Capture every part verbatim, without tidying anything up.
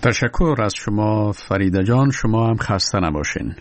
تشکر از شما فریده جان، شما هم خسته نباشین.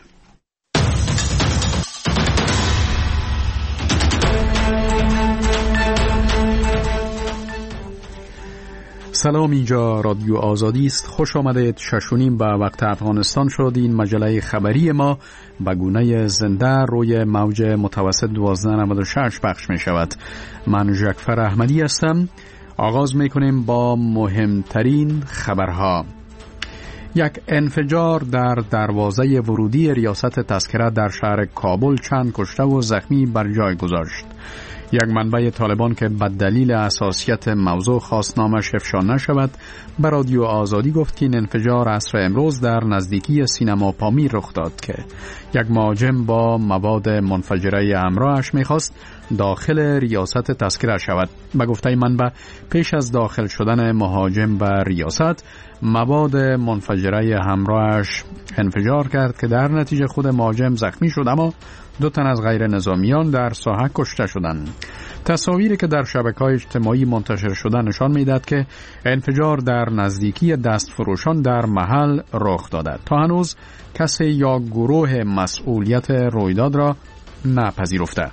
سلام، اینجا رادیو آزادی است. خوش آمدید. شش و نیم به وقت افغانستان شد. این مجله خبری ما به گونه زنده روی موج متوسط دوازده نود و شش پخش می شود. من ژکفر احمدی هستم. آغاز می کنیم با مهمترین خبرها. یک انفجار در دروازه ورودی ریاست تذکره در شهر کابل چند کشته و زخمی بر جای گذاشت. یک منبع طالبان که به دلیل حساسیت موضوع خواست نامش افشا نشود به رادیو آزادی گفت که این انفجار عصر امروز در نزدیکی سینما پامیر رخ داد که یک مهاجم با مواد منفجره همراهش میخواست داخل ریاست تذکره شود. به گفته منبع پیش از داخل شدن مهاجم به ریاست مواد منفجره همراهش انفجار کرد که در نتیجه خود مهاجم زخمی شد، اما دو تن از غیر نظامیان در ساحه کشته شدند. تصاویری که در شبکه‌های اجتماعی منتشر شده نشان می‌دهد که انفجار در نزدیکی دستفروشان در محل رخ داده. تا هنوز کسی یا گروه مسئولیت رویداد را نپذیرفته.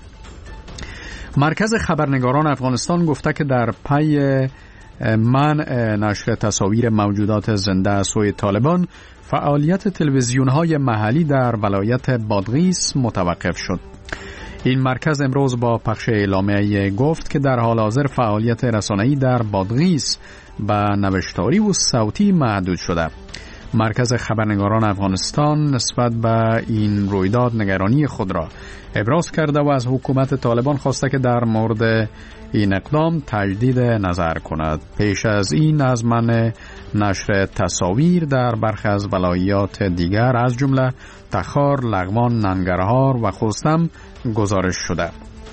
مرکز خبرنگاران افغانستان گفته که در پی منع نشر تصاویر موجودات زنده از سوی طالبان فعالیت تلویزیون‌های محلی در ولایت بادغیس متوقف شد. این مرکز امروز با پخش اعلامیه گفت که در حال حاضر فعالیت رسانه‌ای در بادغیس به نوشتاری و صوتی محدود شده. مرکز خبرنگاران افغانستان نسبت به این رویداد نگرانی خود را ابراز کرده و از حکومت طالبان خواسته که در مورد این اقدام تجدید نظر کند. پیش از این از منع نشر تصاویر در برخی از ولایات دیگر از جمله تخار، لغمان، ننگرهار و خوستم گزارش شده.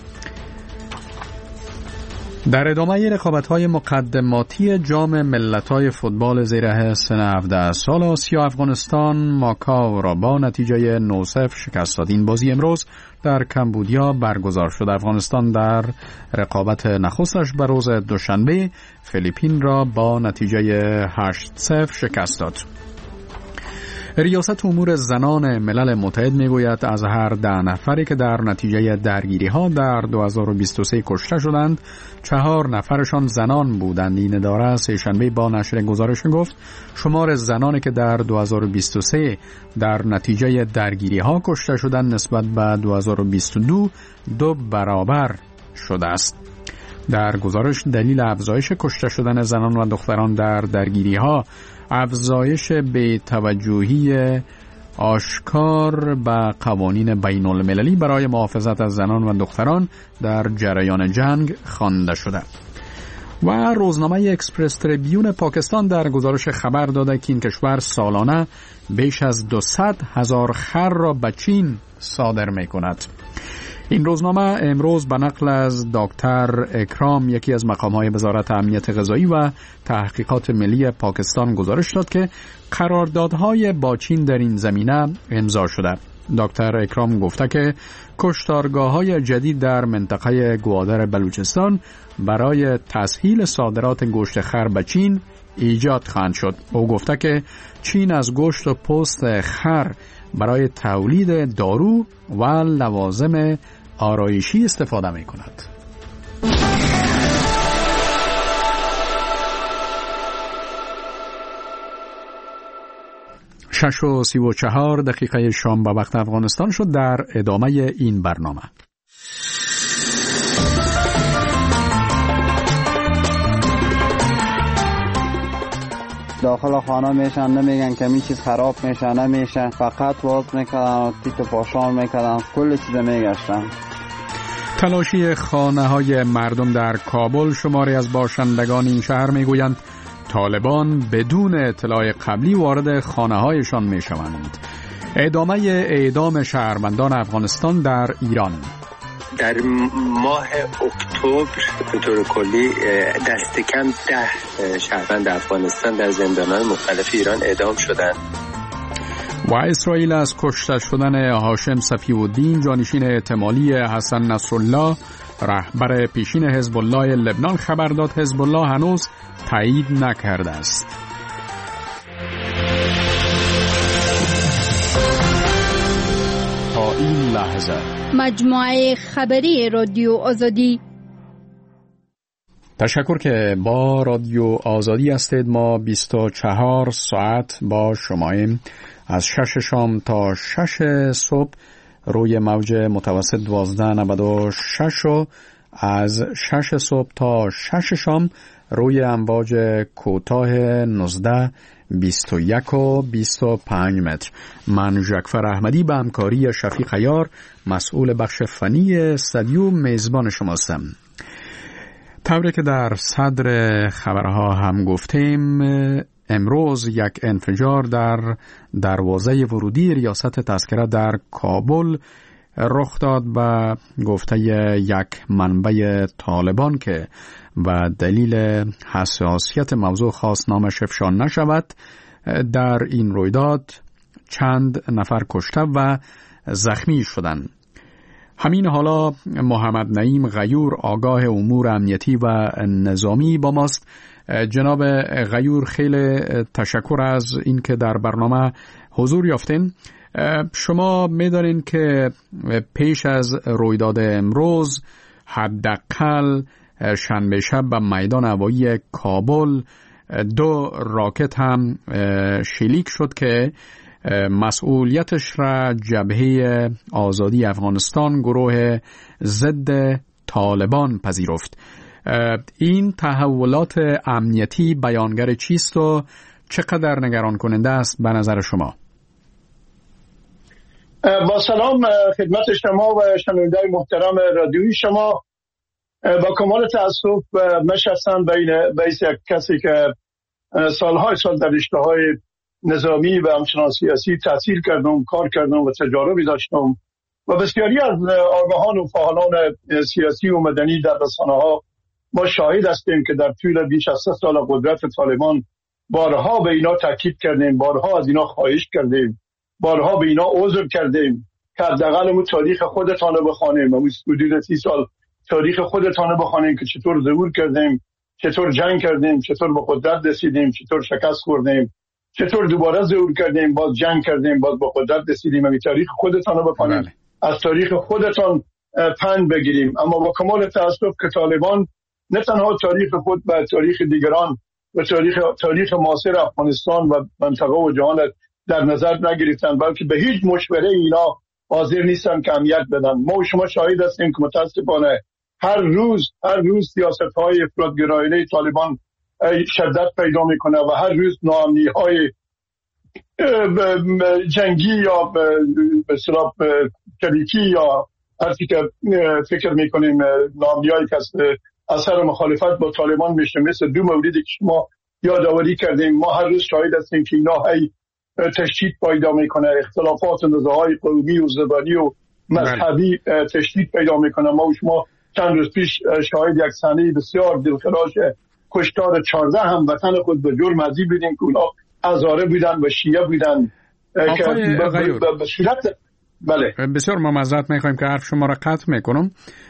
در ادامه رقابت‌های مقدماتی جام ملت‌های فوتبال زیر سن هفده سال آسیا، افغانستان ماکاو را با نتیجه نه صفر شکست داد. این بازی امروز در کمبودیا برگزار شد. افغانستان در رقابت نخستش به روز دوشنبه فیلیپین را با نتیجه هشت صفر شکست داد. ریاست امور زنان ملل متحد میگوید از هر ده نفری که در نتیجه درگیری ها در دو هزار و بیست و سه کشته شدند، چهار نفرشان زنان بودند. این اداره سه‌شنبه با نشر گزارش گفت شمار زنانی که در دو هزار و بیست و سه در نتیجه درگیری ها کشته شدند نسبت به دو هزار و بیست و دو دو برابر شده است. در گزارش دلیل افزایش کشته شدن زنان و دختران در درگیری ها افزایش به توجهی آشکار به قوانین بین المللی برای محافظت از زنان و دختران در جریان جنگ خوانده شده. و روزنامه اکسپرس تریبیون پاکستان در گزارش خبر داده که این کشور سالانه بیش از دویست هزار خر را به چین صادر می کند. این روزنامه امروز به نقل از دکتر اکرام، یکی از مقام‌های وزارت امنیت غذایی و تحقیقات ملی پاکستان، گزارش داد که قراردادهای با چین در این زمینه امضا شده. دکتر اکرام گفته که کشتارگاه‌های جدید در منطقه گوادر بلوچستان برای تسهیل صادرات گوشت خر به چین ایجاد خواهند شد. او گفته که چین از گوشت و پوست خر برای تولید دارو و لوازم آرایشی استفاده می کند. شش و سی و چهار دقیقه شام به وقت افغانستان شد. در ادامه این برنامه داخل خانه میشن، نمیگن که می چیز خراب میشه، نمیشه، فقط باز میکردن و تیت پاشان میکردن، کل چیز میگشتن. تلاشی خانه های مردم در کابل. شماری از باشندگان این شهر میگویند طالبان بدون اطلاع قبلی وارد خانه هایشان میشوند. ادامه اعدام شهروندان افغانستان در ایران. در ماه اکتبر به طور کلی دست کم ده شهروند افغانستان در زندان‌های مختلف ایران اعدام شدند. و اسرائیل از کشته شدن هاشم صفی‌الدین، جانشین احتمالی حسن نصرالله، رهبر پیشین حزب الله لبنان خبر داد. حزب الله هنوز تایید نکرده است. این لحظه مجموعه خبری رادیو آزادی. تشکر که با رادیو آزادی هستید. ما بیست و چهار ساعت با شماییم، از شش شام تا شش صبح روی موج متوسط دوازده نود و شش و از شش صبح تا شش شام روی امواج کوتاه نوزده، بیست و یک و بیست و پنج متر. من ژکفر احمدی به همکاری شفیق عیار مسئول بخش فنی استودیو میزبان شماستم. طوری که در صدر خبرها هم گفتیم، امروز یک انفجار در دروازه ورودی ریاست تذکره در کابل رخ داد و گفته یک منبع طالبان که و دلیل حساسیت موضوع خاص نامش افشا نشود، در این رویداد چند نفر کشته و زخمی شدند. همین حالا محمد نعیم غیور آگاه امور امنیتی و نظامی با ماست. جناب غیور، خیلی تشکر از این که در برنامه حضور یافتین. شما می‌دانید که پیش از رویداد امروز حداقل شنبه شب به میدان هوایی کابل دو راکت هم شلیک شد که مسئولیتش را جبهه آزادی افغانستان، گروه ضد طالبان، پذیرفت. این تحولات امنیتی بیانگر چیست و چقدر نگران کننده است به نظر شما؟ با سلام خدمت شما و شنوندگان محترم رادیویی شما. با کمال تأسف نشستم بین بیس یک کسی که سالهای سال در رشته‌های نظامی و همچنان سیاسی تحصیل کردم، کار کردم و تجاربی داشتم و بسیاری از آگاهان و فعالان سیاسی و مدنی در رسانه‌ها ما شاهد هستیم که در طول بیش از سه سال قدرت طالبان بارها به اینا تاکید کردیم، بارها از اینا خواهش کردیم، بارها به اینا عذر کردیم که حداقل اون تاریخ خودتان رو بخوانیم، اون حدود سی سال تاریخ خودتان رو بخوانیم که چطور ظهور کردیم، چطور جنگ کردیم، چطور به قدرت رسیدیم، چطور شکست خوردیم، چطور دوباره ظهور کردیم، باز جنگ کردیم، باز به قدرت رسیدیم. این تاریخ خودتان رو بخوانیم، بله. از تاریخ خودتان پند بگیریم. اما با کمال تأسف که طالبان نه تنها تاریخ خود و تاریخ دیگران و تاریخ تاریخ معاصر افغانستان و منطقه و جهان در نظر نگرفتن، بلکه به هیچ مشوره اینا حاضر نیستن که اهمیت بدن. ما و شما شاهد هستیم که متاسفانه هر روز هر روز سیاست‌های افراط‌گرایانه طالبان شدت پیدا میکنه و هر روز ناامنی‌های جنگی یا به اصطلاح شریکی یا هرچی که فکر میکنیم ناامنی‌هایی که اثر مخالفت با طالبان میشه، مثل دو موردی که شما یادآوری کردیم. ما هر روز شاهد هستیم که اینا هی تشدید پیدا میکنه، اختلافات و نزاع‌های قومی و زبانی و مذهبی تشدید پیدا میکنه. ما و شما چند روز پیش شاهد یک صحنه بسیار دلخراش کشتار چهارده هموطن خود به جرم عظیم بودیم که اونا هزاره بودن و شیعه بودن که به صورت بله. بسیار ما معذرت میخوایم که حرف شما را قطع میکنم.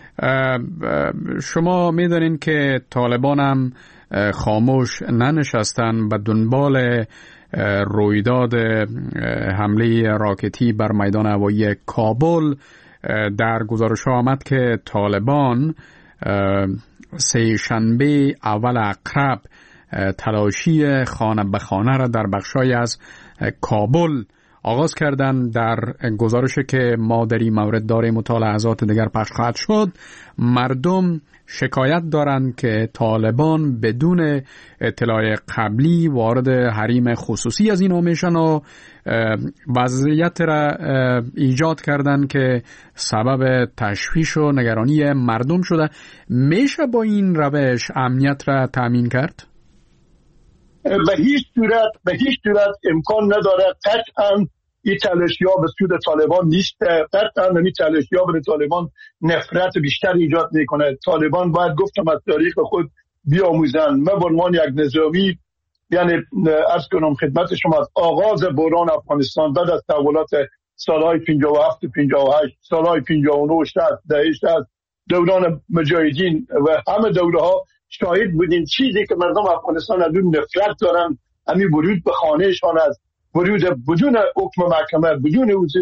شما میدونین که طالبان هم خاموش ننشستن و دنبال رویداد حمله راکتی بر میدان هوایی کابل. در گزارش آمد که طالبان سه شنبه اول اقرب تلاشی خانه به خانه را در بخشای از کابل آغاز کردند. در گزارشی که ما در این مورد داریم مطالعات دیگر پخش خواهد شد، مردم شکایت دارند که طالبان بدون اطلاع قبلی وارد حریم خصوصی از اینا میشن و وضعیت را ایجاد کردند که سبب تشویش و نگرانی مردم شده. میشه با این روش امنیت را تامین کرد؟ به هیچ صورت به هیچ صورت امکان نداره. قطعاً این تلاشی‌ها به سود طالبان نیست. قطعاً این تلاشی‌ها به طالبان نفرت بیشتر ایجاد میکنه. طالبان باید گفتم از تاریخ خود بیاموزن. من به عنوان یک نظامی یعنی عرض کنم خدمت شما، از آغاز بحران افغانستان بعد از تحولات سالهای پنجاه و هفت پنجاه و هشت، سالهای پنجاه و نه شصت دهه شصت، دوران مجاهدین و همه دوره‌ها شاهد بودیم چیزی که مردم افغانستان از اون نفرت دارن، همین ورود به خانهشان است، ورود بدون حکم محکمه، بدون حضور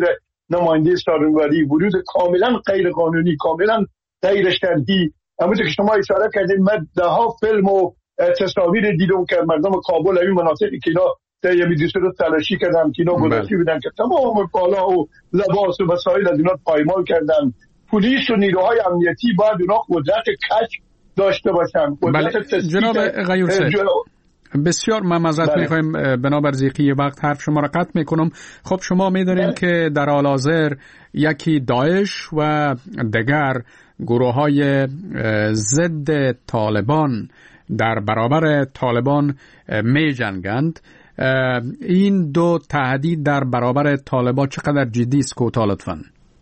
نماینده سالنوری، ورود کاملا غیر قانونی، کاملا غیر شرعی. همونطور که شما اشاره کردید من ده ها فیلم و تصاویر دیدم که مردم کابل این مناطقی که اینا در یه میدیسه رو تلاشی کردن که اینا گذاشتی بودن که تمام کالا و لباس و وسایل از اینا پایمال کردن. پلیس و نیروهای امنیتی باید اونا قدرت کشف داشته باشن. بله جناب غیورسه بسیار من معذرت میخوایم بنابر ضیقی وقت حرف شما را قطع میکنم. خب شما میدونید که در حال حاضر یکی داعش و دیگر گروه های ضد طالبان در برابر طالبان می جنگند. این دو تهدید در برابر طالبان چقدر جدی است کوتاه لطفاً؟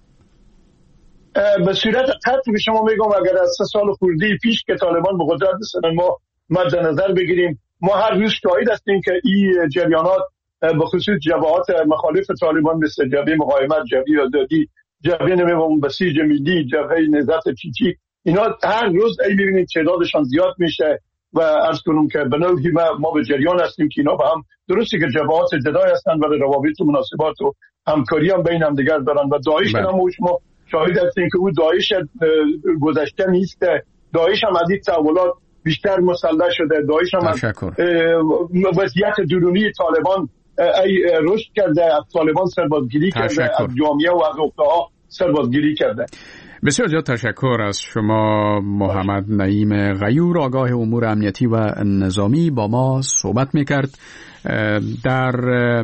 به صورت قطعی شما میگم اگر از سه سال خوردی پیش که طالبان به قدرت رسیدن ما مد نظر بگیریم، ما هر روز شاهد هستیم که این جریانات به خصوص جبهات مخالف طالبان مثل جبهه مقاومت، جبهه آزادی، جبهه نمیدونم بسیج ملی، جبهه نهضت چیچی، اینا هر روز ای میبینید تعدادشان زیاد میشه و عرض کنم که به نوعی ما, ما به جریان هستیم که اینا با هم درسته که جبهات جدای هستن ولی روابط و مناسبات و همکاری هم بین هم دیگر دارن و داعش هم ما شاهد هستیم که اون داعش گذشته نیست. داعش هم از این تحولات بیشتر مسلح شده. داعش هم از وضعیت درونی طالبان رشد کرده، از طالبان سربازگیری کرده، از جامعه و از اقتها سربازگیری کرده. بسیار زیاد تشکر از شما محمد نعیم غیور، آگاه امور امنیتی و نظامی با ما صحبت میکرد. در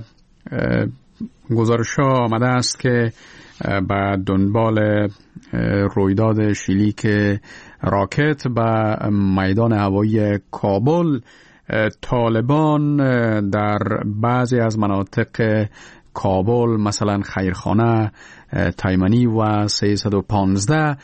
گزارش ها آمده است که به دنبال رویداد شلیک راکت به میدان هوایی کابل، طالبان در بعضی از مناطق کابل مثلا خیرخانه، تایمنی و سیصد و پانزده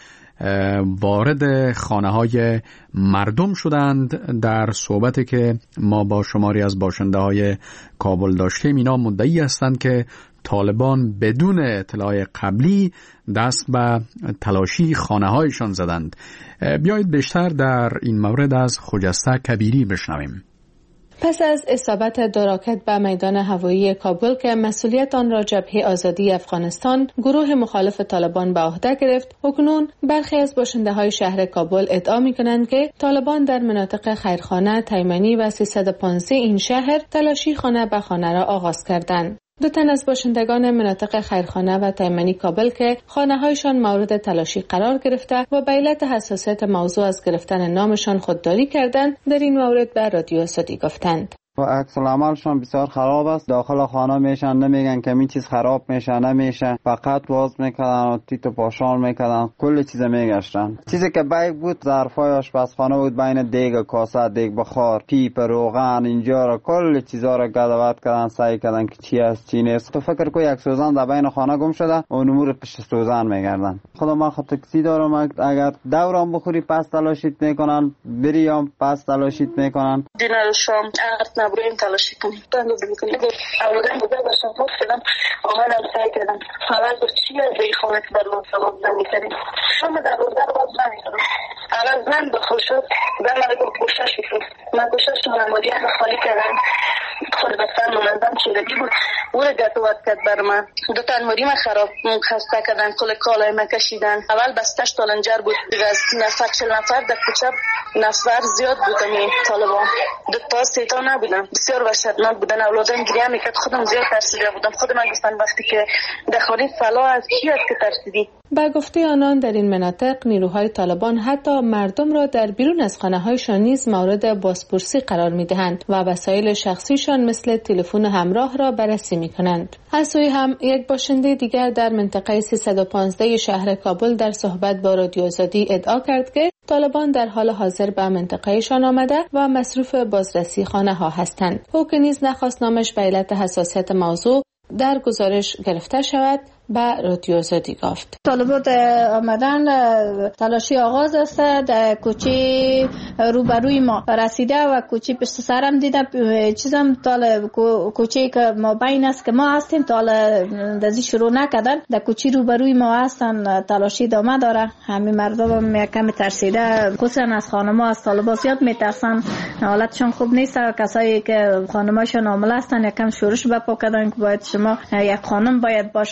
وارد خانه های مردم شدند. در صحبتی که ما با شماری از باشنده های کابل داشتیم اینا مدعی هستند که طالبان بدون اطلاع قبلی دست به تلاشی خانه هایشان زدند. بیایید بیشتر در این مورد از خجسته کبیری بشنویم. پس از اصابت دو راکت به میدان هوایی کابل که مسئولیت آن را جبهه آزادی افغانستان گروه مخالف طالبان به عهده گرفت، اکنون برخی از باشنده های شهر کابل ادعا می کنند که طالبان در مناطق خیرخانه، تایمنی و سیصد و پانزده این شهر تلاشی خانه به خانه را آغاز کردند. دو تن از باشندگان مناطق خیرخانه و تایمنی کابل که خانه‌هایشان مورد تلاشی قرار گرفته و به علت حساسیت موضوع از گرفتن نامشان خودداری کردند، در این مورد به رادیو آزادی گفتند. و عکس العملشون بسیار خراب است. داخل خانه میشن، نمیگن که این چیز خراب میشه، نمیشه، فقط باز میکردن و تیت و پاشان میکردن، کل چیز میگشتن. چیزی که بیگ بود ظرفای آشپزخانه بود، بین دیگ کاسه، دیگ بخار، پیپ، روغن، اینجا را کل چیزا را گدوات کردن، سعی کردن که چی است چی نیست. تو فکر کو یک سوزن در بین خانه گم شده و نمور پشت سوزن میگردن. خدا من خود تاکسی دارم، اگر دورم بخوری پس تلاشیت میکنن، بریام پس تلاشیت میکنن. دینار شام نبرویم تلاشی کنیم تندوز میکنیم اولادم بوده باشم خود شدم آمدم سعی کردم اول با چی از ای خانه که در لون سلام زنی کردیم شما در روز در باز زنی کردم اول زن بخور شد در من اگر گوشش شد من گوشش نمادی هم خالی کردم خود بستن منظم شدگی بود او را گتوات کرد بر من دو تا انماری من خراب خسته کردن کل کالای من کشیدن اول بستش تالنجر بود دیگه از نفر چل نفر در کوچه نفر زیاد بودم این طالبان دو تا سیتا نبودم بسیار وحشتناک بودن اولادم گریه میکرد خودم زیاد ترسیده بودم خود من گفتن وقتی که دخوری فلا از کی است که ترسیدی. با گفته آنان در این مناطق نیروهای طالبان حتی مردم را در بیرون از خانه‌هایشان نیز مورد بازپرسی قرار می‌دهند و وسایل شخصیشان مثل تلفن همراه را بررسی می‌کنند. از سوی هم یک باشنده دیگر در منطقه سیصد و پانزده شهر کابل در صحبت با رادیو آزادی ادعا کرد که طالبان در حال حاضر به منطقهشان آمده و مصروف بازرسی خانه‌ها هستند. او که نیز نخواست نامش به علت حساسیت موضوع در گزارش گرفته شود به رادیو آزادی گفت. طالبات آمدن تلاشی آغاز است در کوچه روبروی ما رسیده و کوچه پشت سرم دیدم چیزم تال کوچه که ما بین است که ما هستیم تال دزی شروع نکردن در کوچه روبروی ما هستن تلاشی دامه داره همین مردم هم کمی ترسیده خصوصا از خانما از طالبات زیاد میترسن حالتشون خوب نیست کسایی که خانماشون عامل هستن یکم شورش بپا کردن که باید شما یک خانم باید باشه که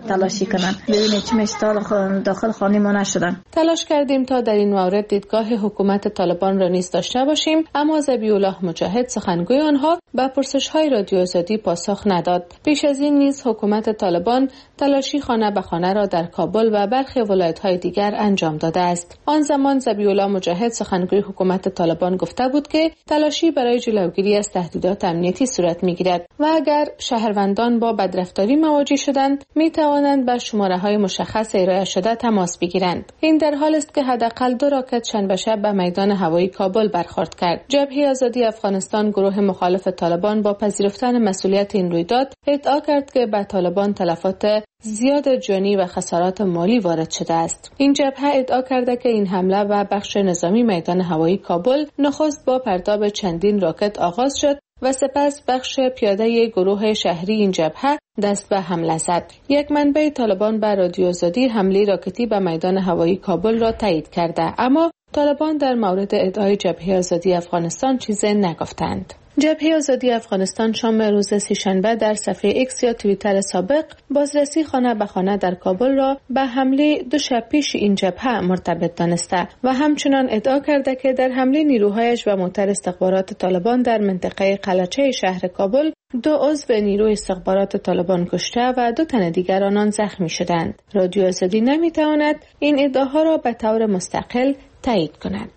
تلاشی کنن ببینید چه مشتال داخل خانه ما نشدن. تلاش کردیم تا در این مورد دیدگاه حکومت طالبان را نیز داشته باشیم، اما ذبیح‌الله مجاهد سخنگوی آنها به پرسش‌های رادیو آزادی پاسخ نداد. پیش از این نیز حکومت طالبان تلاشی خانه به خانه را در کابل و برخی ولایت‌های دیگر انجام داده است. آن زمان ذبیح‌الله مجاهد سخنگوی حکومت طالبان گفته بود که تلاشی برای جلوگیری از تهدیدات امنیتی صورت می‌گیرد و اگر شهروندان با بدرفتاری مواجه شدند می‌توانند به شماره‌های مشخص ارائه شده تماس بگیرند. این در حال است که حداقل دو راکت شنبه شب به میدان هوایی کابل برخورد کرد. جبهه آزادی افغانستان گروه مخالف طالبان با پذیرفتن مسئولیت این رویداد ادعا کرد که به طالبان تلفات زیاد جانی و خسارات مالی وارد شده است. این جبهه ادعا کرده که این حمله و بخش نظامی میدان هوایی کابل نخست با پرتاب چندین راکت آغاز شد و سپس بخش پیاده گروه شهری این جبهه دست به حمله زد. یک منبع طالبان به رادیو آزادی حمله راکتی به میدان هوایی کابل را تایید کرده، اما طالبان در مورد ادعای جبهه آزادی افغانستان چیزی نگفتند. جبهه آزادی افغانستان شام روز سه‌شنبه در صفحه ایکس یا توییتر سابق بازرسی خانه به خانه در کابل را به حمله دو شب پیش این جبهه مرتبط دانسته و همچنان ادعا کرده که در حمله نیروهایش و موتر استخبارات طالبان در منطقه قلعچه شهر کابل دو عضو نیروی استخبارات طالبان کشته و دو تن دیگر آنان زخمی شدند. رادیو آزادی نمیتواند این ادعاها را به طور مستقل تایید کند.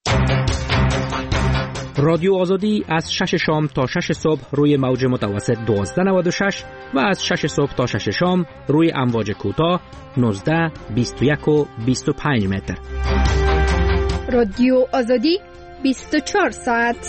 رادیو آزادی از شش شام تا شش صبح روی موج متوسط دوازده نود و شش و از شش صبح تا شش شام روی امواج کوتاه نوزده، بیست و یک و بیست و پنج متر. رادیو آزادی بیست و چهار ساعت.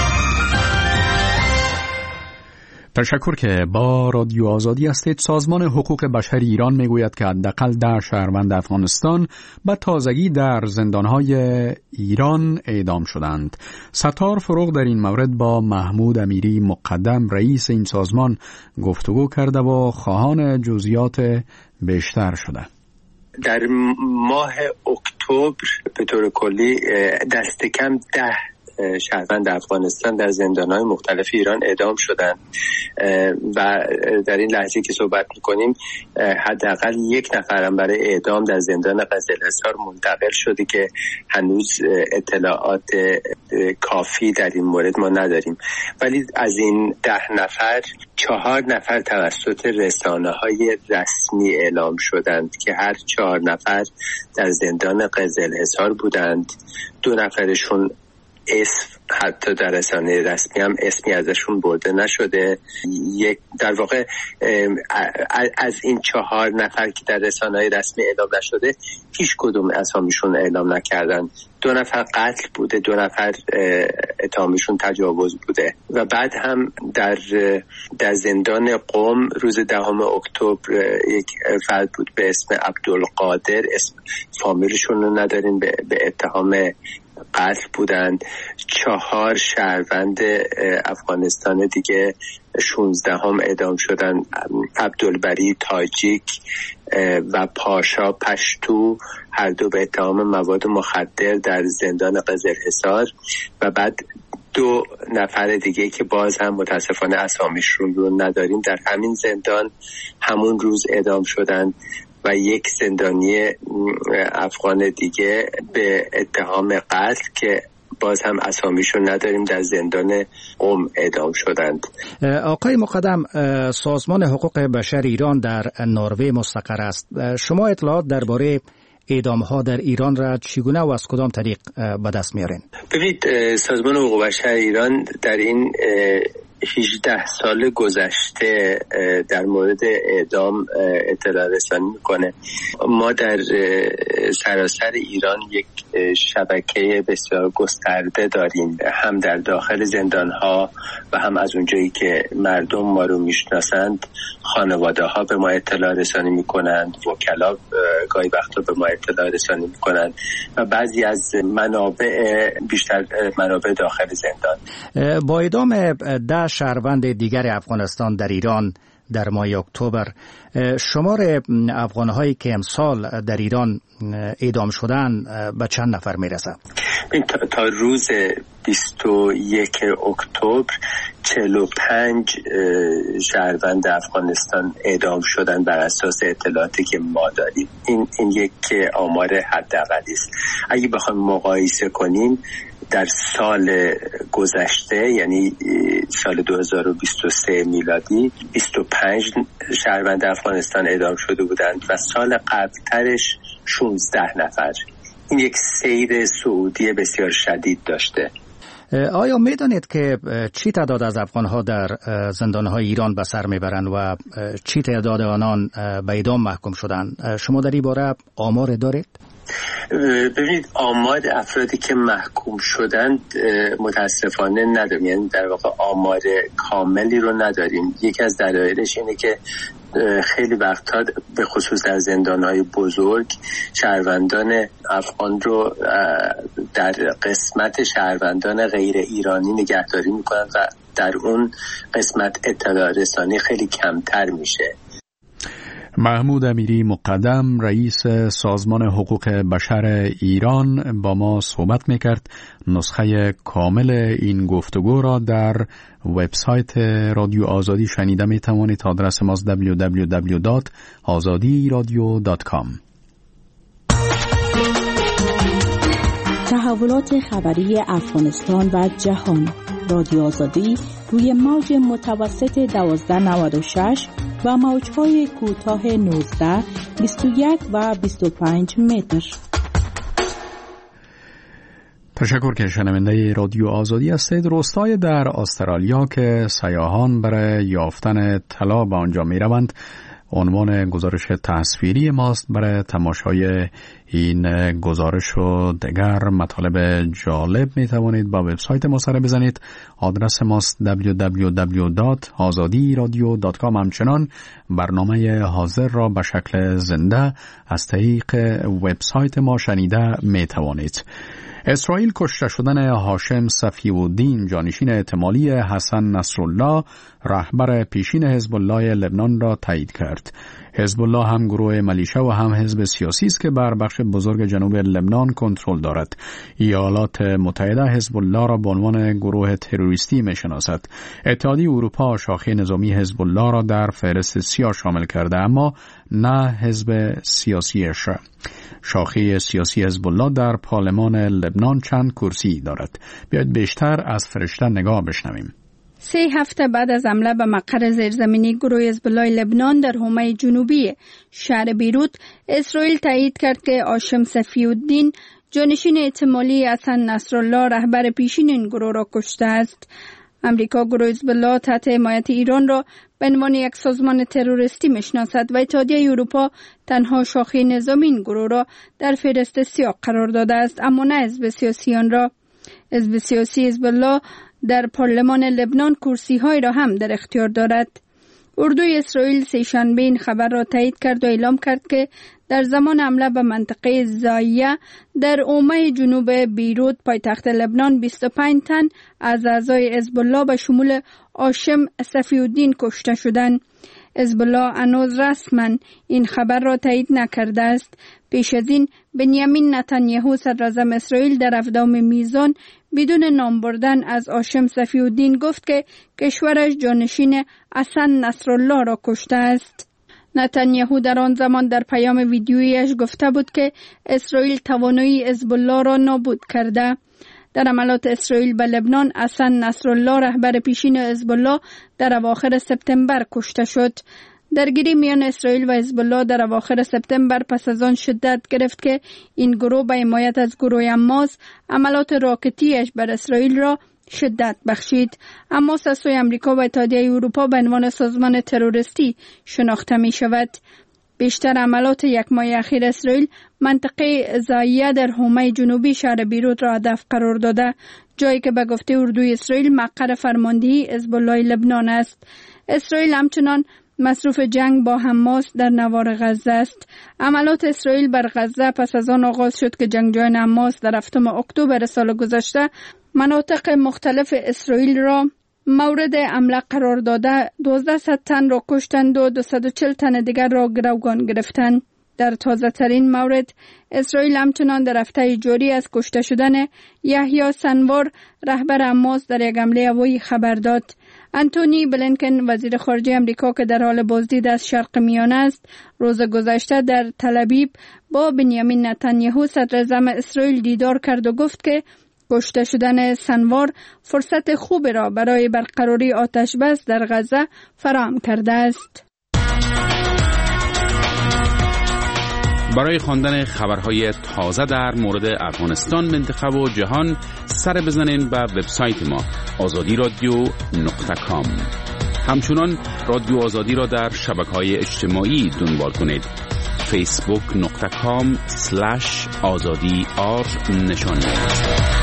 تشکر که با رادیو آزادی هستید. سازمان حقوق بشر ایران میگوید که حداقل ده شهروند افغانستان به تازگی در زندانهای ایران اعدام شدند. ستار فروغ در این مورد با محمود امیری مقدم رئیس این سازمان گفتگو کرده و خواهان جزئیات بیشتر شده. در ماه اکتبر به طور کلی دست کم ده شهروند افغانستان در زندان‌های مختلف ایران اعدام شدند و در این لحظه که صحبت می‌کنیم حداقل یک نفرم برای اعدام در زندان قزل‌حصار منتقل شده که هنوز اطلاعات کافی در این مورد ما نداریم. ولی از این ده نفر چهار نفر توسط رسانه‌های رسمی اعلام شدند که هر چهار نفر در زندان قزل‌حصار بودند. دو نفرشون اسم حتی در رسانه رسمی هم اسمی ازشون برده نشده. یک در واقع از این چهار نفر که در رسانه‌های رسمی اعلام نشده هیچ کدوم اسامیشون اعلام نکردن. دو نفر قتل بوده، دو نفر اتهامشون تجاوز بوده. و بعد هم در در زندان قم روز دهم اکتبر یک فرد بود به اسم عبدالقادر، اسم فامیلشون رو نداریم، به, به اتهام قتل بودند. چهار شهروند افغانستان دیگه شونزدهم اعدام شدن، عبدالبری تاجیک و پاشا پشتو، هر دو به اتهام مواد مخدر در زندان قزل‌حصار. و بعد دو نفر دیگه که باز هم متاسفانه اسامیشون رو نداریم در همین زندان همون روز اعدام شدن و یک زندانی افغان دیگه به اتهام قتل که باز هم اسامیشو نداریم در زندان قم اعدام شدند. آقای مقدم، سازمان حقوق بشر ایران در نروژ مستقر است. شما اطلاعات درباره اعدام ها در ایران را چگونه و از کدام طریق به دست میارین؟ ببینید، سازمان حقوق بشر ایران در این هجده سال گذشته در مورد اعدام اطلاع رسانی میکنه. ما در سراسر ایران یک شبکه بسیار گسترده داریم، هم در داخل زندان‌ها و هم از اونجایی که مردم ما رو میشناسند. خانواده ها به ما اطلاع رسانی میکنند، وکلا گاهی وقتا به ما اطلاع رسانی میکنند و بعضی از منابع، بیشتر منابع داخل زندان. با اعدام ده شهروند دیگر افغانستان در ایران در ماه اکتبر، شمار افغان‌هایی که امسال در ایران اعدام شدن به چند نفر میرسه؟ تا, تا روز بیست و یک اکتبر چهل و پنج شهروند افغانستان اعدام شدن بر اساس اطلاعاتی که ما داریم. این این یک آمار حداقلی است. اگه بخوایم مقایسه کنیم در سال گذشته، یعنی سال دو هزار و بیست و سه میلادی، بیست و پنج شهروند افغانستان اعدام شده بودند و سال قبلترش شانزده نفر. این یک سیر صعودی بسیار شدید داشته. آیا میدانید که چی تعداد از افغانها در زندانهای ایران به سر میبرند و چی تعداد آنان به اعدام محکوم شدند؟ شما در این باره آمار دارید؟ ببینید، آمار افرادی که محکوم شدند متاسفانه نداریم، یعنی در واقع آمار کاملی رو نداریم. یکی از دلایلش اینه که خیلی وقتا به خصوص در زندانهای بزرگ شهروندان افغان رو در قسمت شهروندان غیر ایرانی نگهداری میکنن و در اون قسمت اطلاع رسانی خیلی کمتر میشه. محمود امیری مقدم، رئیس سازمان حقوق بشر ایران، با ما صحبت میکرد. نسخه کامل این گفتگو را در وبسایت رادیو آزادی شنیده میتوانید. آدرس ماست دبلیو دبلیو دبلیو دات آزادی رادیو دات کام. تحولات خبری افغانستان و جهان. رادیو آزادی روی موج متوسط دوازده نود و شش و موج‌های کوتاه نوزده، بیست و یک و بیست و پنج متر. تشکر که شنونده رادیو آزادی هستید. روستای در استرالیا که سیاحان برای یافتن طلا به آنجا می روند عنوان گزارش تصویری ماست. برای تماشای این گزارش و دیگر مطالب جالب می توانید با وبسایت ما سر بزنید. آدرس ماست دبلیو دبلیو دبلیو دات آزادی رادیو دات کام. همچنان برنامه حاضر را به شکل زنده از طریق وبسایت ما شنیده می توانید. اسرائیل کشته شدن هاشم صفی‌الدین، جانشین احتمالی حسن نصرالله، رهبر پیشین حزب الله لبنان را تایید کرد. حزب الله هم گروه ملیشه و هم حزب سیاسی است که بر بخش بزرگ جنوب لبنان کنترل دارد. ایالات متحده حزب الله را به عنوان گروه تروریستی می‌شناسد. اتحادیه اروپا شاخه نظامی حزب الله را در فهرست سیاه شامل کرده، اما نه حزب سیاسیش. شاخه سیاسی حزب الله در پارلمان لبنان چند کرسی دارد. بیاید بیشتر از فرشته نگاه بشنویم. سه هفته بعد از حمله به مقر زیرزمینی گروه حزب الله لبنان در حومه جنوبی شهر بیروت، اسرائیل تایید کرد که هاشم صفی‌الدین، جانشین احتمالی حسن نصرالله، رهبر پیشین این گروه را کشته است. امریکا گروه حزب الله تحت حمایت ایران را به عنوان یک سازمان تروریستی میشناسد و اتحادیه اروپا تنها شاخه نظامی این گروه را در فهرست سیاه قرار داده است، اما نه حزب سیاسی آن را. حزب سیاسی حزب الله در پارلمان لبنان کرسی های را هم در اختیار دارد. اردوی اسرائیل سه‌شنبه این خبر را تایید کرد و اعلام کرد که در زمان حمله به منطقه زایه در حومه جنوب بیروت پایتخت لبنان بیست و پنج تن از اعضای حزب الله به شمول هاشم صفی‌الدین کشته شدند. حزب الله هنوز رسما این خبر را تایید نکرده است. پیش از این بنیامین نتانیاهو صدراعظم اسرائیل در اقدام میزان بدون نام بردن از هاشم صفی‌الدین گفت که کشورش جانشین حسن نصرالله را کشته است. نتانیاهو در آن زمان در پیام ویدیویش گفته بود که اسرائیل توانایی حزب الله را نابود کرده. در عملات اسرائیل به لبنان، حسن نصرالله، رهبر پیشین حزب الله، در اواخر سپتامبر کشته شد. درگیری میان اسرائیل و حزب الله در اواخر سپتامبر پس از آن شدت گرفت که این گروه به حمایت از گروه حماس عملات راکتیش بر اسرائیل را شدت بخشید. حماس از سوی امریکا و اتحادیه اروپا به عنوان سازمان تروریستی شناخته می شود. بیشتر عملات یک ماه اخیر اسرائیل منطقه زایه در حومه جنوبی شهر بیروت را هدف قرار داده، جایی که به گفته اردوی اسرائیل مقر فرماندهی حزب الله لبنان است. اسرائیل همچنان مصروف جنگ با حماس در نوار غزه است. عملات اسرائیل بر غزه پس از آن آغاز شد که جنگجویان حماس در هفتم اکتبر سال گذشته مناطق مختلف اسرائیل را مورد حمله قرار داده دوازده صد تن را کشتند و دویست و چهل تن دیگر را گروگان گرفتند. در تازه ترین مورد، اسرائیل همچنان در هفته جاری از کشته شدن یحیی سنوار رهبر حماس در یک حمله هوایی خبر داد. انتونی بلینکن وزیر خارجه امریکا که در حال بازدید از شرق میانه است، روز گذشته در تل‌آویو با بنیامین نتانیاهو صدر اعظم اسرائیل دیدار کرد و گفت که کشته شدن سنوار فرصت خوب را برای برقراری آتش بس در غزه فراهم کرده است. برای خواندن خبرهای تازه در مورد افغانستان، منطقه و جهان سر بزنین به وبسایت ما آزادی رادیو نقطه کام. همچنان رادیو آزادی را در شبکه‌های اجتماعی دنبال کنید. فیسبوک نقطه کام سلش آزادی آر نشان دهید.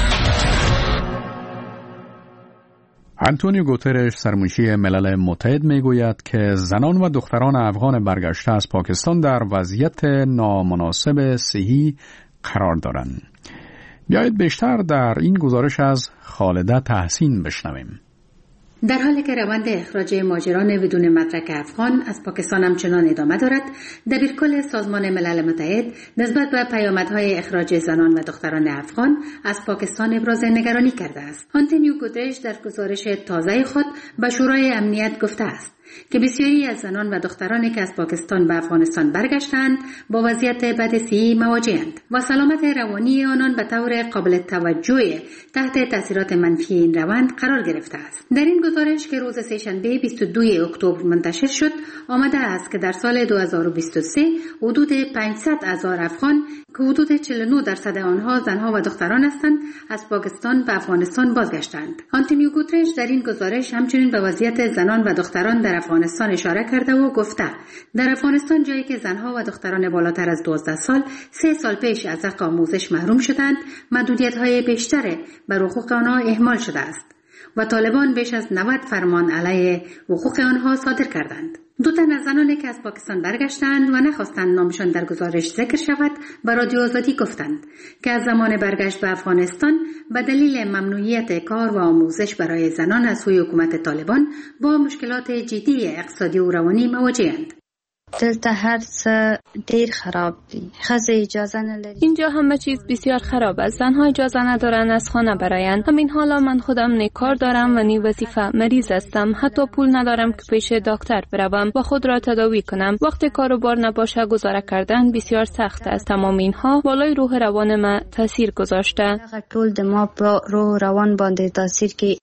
آنتونیو گوترش سرمنشی ملل متحد میگوید که زنان و دختران افغان برگشته از پاکستان در وضعیت نامناسب صحی قرار دارند. بیایید بیشتر در این گزارش از خالده تحسین بشنویم. در حالی که روند اخراج مهاجران بدون مدرک افغان از پاکستان همچنان ادامه دارد، دبیرکل سازمان ملل متحد نسبت به پیامدهای اخراج زنان و دختران افغان از پاکستان ابراز نگرانی کرده است. آنتونیو گوترش در گزارش تازه خود به شورای امنیت گفته است که بسیاری از زنان و دخترانی که از پاکستان به افغانستان برگشتند با وضعیت بد صحی مواجه‌اند و سلامت روانی آنان به طور قابل توجه تحت تاثیرات منفی این روند قرار گرفته است. در این گزارش که روز سه‌شنبه بیست و دوم اکتبر منتشر شد، آمده است که در سال دو هزار و بیست و سه حدود پانصد هزار افغان که حدود چهل و نه درصد آنها زنها و دختران هستند از پاکستان به افغانستان بازگشتند. آنتونیو گوترش در این گزارش همچنین به وضعیت زنان و دختران در افغانستان اشاره کرده و گفته در افغانستان جایی که زنها و دختران بالاتر از دوازده سال سه سال پیش از حق آموزش محروم شدند، محدودیت‌های بیشتر بر حقوق آنها اهمال شده است و طالبان بیش از نود فرمان علیه حقوق آنها صادر کردند. دو تن از زنانی که از پاکستان برگشتند و نخواستند نامشان در گزارش ذکر شود به رادیو آزادی گفتند که از زمان برگشت به افغانستان به دلیل ممنوعیت کار و آموزش برای زنان از سوی حکومت طالبان با مشکلات جدی اقتصادی و روانی مواجه‌اند. دلته هر څه ډیر خراب دي. ښځې اجازه نداری. اینجا همه چیز بسیار خراب است. زنها اجازه ندارند از خانه برایند. همین حالا من خودم نی کار دارم و نی وظیفه، مریض هستم. حتی پول ندارم که پیش دکتر بروم و خود را تداوی کنم. وقتی کار و بار نباشه گذاره کردن بسیار سخت است. تمام اینها بالای روح روان ما تاثیر گذاشته. ټول د ما په روح روان باندې تاثیر کی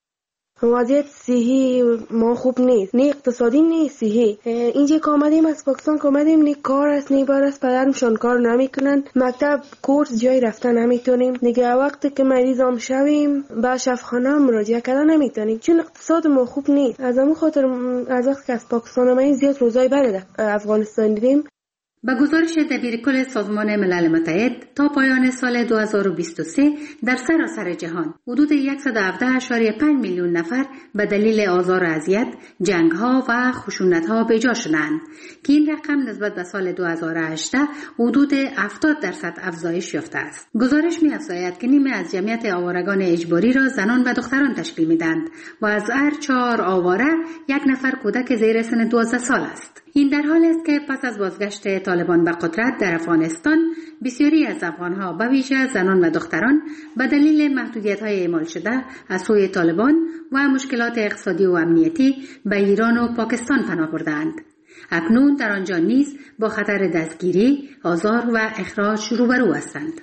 وضعیت صحی ما خوب نیست، نه اقتصادی نه صحی. اینجا که آمدیم از پاکستان که آمدیم نه کار است نه بار است، پدرمشان کار نمیکنن، مکتب کورس جای رفتن نمیتونیم دیگه. وقتی که مریض هم شویم به شفاخانه مراجعه کردن نمیتونیم چون اقتصاد ما خوب نیست. از همون خاطر از وقتی که از پاکستان آمدیم زیاد روزای بعد افغانستان دیدیم. با گزارش دبیرکل سازمان ملل متحد تا پایان سال دو هزار و بیست و سه در سراسر جهان حدود صد و هفده اشاری پنج میلیون نفر به دلیل آزار و اذیت، جنگ‌ها و خشونت‌ها به جا شدند که این رقم نسبت به سال دو هزار و هجده حدود هفتاد درصد افزایش یافته است. گزارش می‌افزاید که نیمه از جمعیت آوارگان اجباری را زنان و دختران تشکیل می‌دهند و از هر چهار آواره یک نفر کودک زیر سن دوازده سال است. این در حال است که پس از بازگشت طالبان به قدرت در افغانستان، بسیاری از افغانها به ویژه زنان و دختران به دلیل محدودیت‌های اعمال شده از سوی طالبان و مشکلات اقتصادی و امنیتی به ایران و پاکستان پناه بردند. اکنون در آنجا نیز با خطر دستگیری، آزار و اخراج روبرو هستند.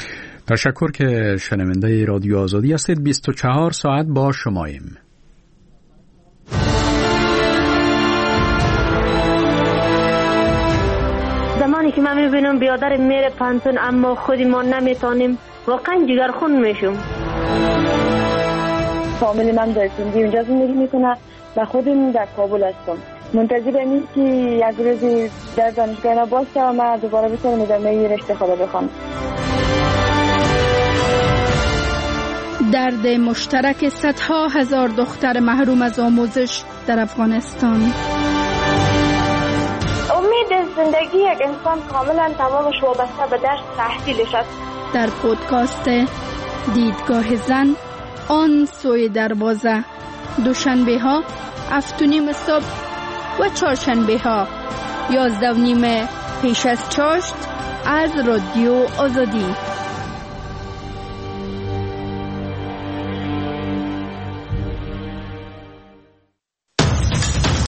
تشکر که شنونده رادیو آزادی هستید. بیست و چهار ساعت با شماییم. زمانی که من میبینم بیادر میره پنتون اما خودی ما نمیتانیم، واقعا جگرخون میشم. فامیلی من در سندی اونجا زندگی میکنه و خودم در کابل هستم. منتظر این که یک روزی در دانشگاه باشم و من دوباره بتونم ادامه رشته خود بخوام. درد مشترک صدها هزار دختر محروم از آموزش در افغانستان. امید زندگی یک انسان کاملا تمامش وابسته به درس تحصیلش است. در پودکاست دیدگاه زن، آن سوی دروازه، دوشنبه ها هفت و نیم صبح و چهارشنبه ها یازده و نیم پیش از چاشت از رادیو آزادی.